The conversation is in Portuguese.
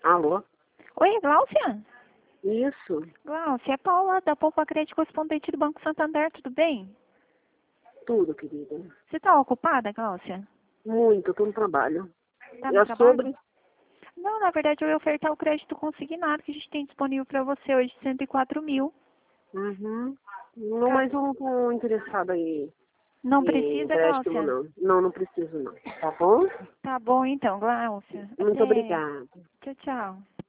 Alô? Oi, Gláucia? Isso, Gláucia, é Paula da Poupa Crédito Correspondente do Banco Santander, tudo bem? tudo, querida. Você está ocupada, Gláucia? Muito, tô no trabalho. Tá no É trabalho? sobre? Não, na verdade eu ia ofertar o crédito consignado que a gente tem disponível para você hoje, 104 mil. Uhum. Não, Tá. mas eu não tô interessada Não em precisa, empréstimo, Gláucia? não. Não, não preciso, não. Tá bom? Tá bom então, Gláucia. Muito Até. obrigada. Tchau, tchau.